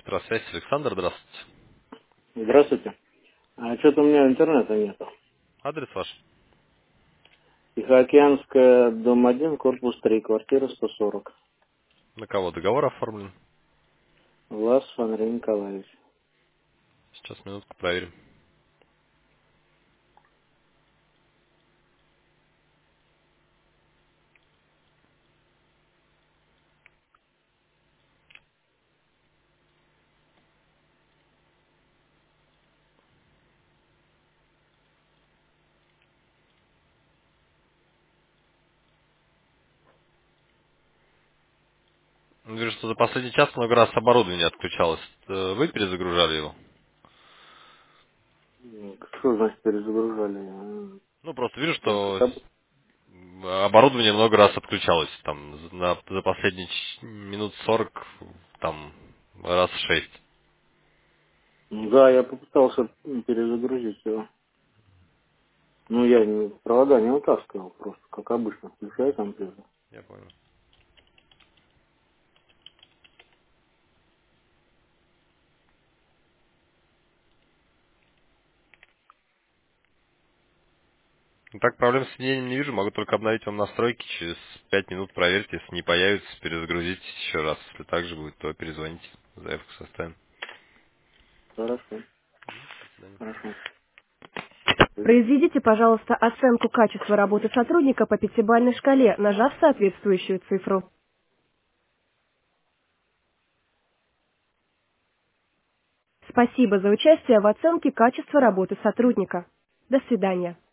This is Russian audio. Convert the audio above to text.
Электросвязь, Александр, здравствуйте. Здравствуйте. А что-то у меня интернета нету. Адрес ваш? Тихоокеанская, дом 1, корпус 3, квартира 140. На кого договор оформлен? Влас Андрей Николаевич. Сейчас минутку проверим. Вижу, что за последний час много раз оборудование отключалось. Вы перезагружали его? Что значит перезагружали? Ну, просто вижу, Я что как оборудование много раз отключалось. Там за последние минут 40, там раз 6. Да, я попытался перезагрузить его. Ну, я провода не вытаскивал, просто, как обычно, включаю компьютер. Я понял. Ну, так, проблем с соединением не вижу, могу только обновить вам настройки. Через 5 минут проверьте, если не появится, перезагрузите еще раз. Если так же будет, то перезвоните. Заявку составим. Хорошо, До свидания. хорошо. Произведите, пожалуйста, оценку качества работы сотрудника по пятибалльной шкале, нажав соответствующую цифру. Спасибо за участие в оценке качества работы сотрудника. До свидания.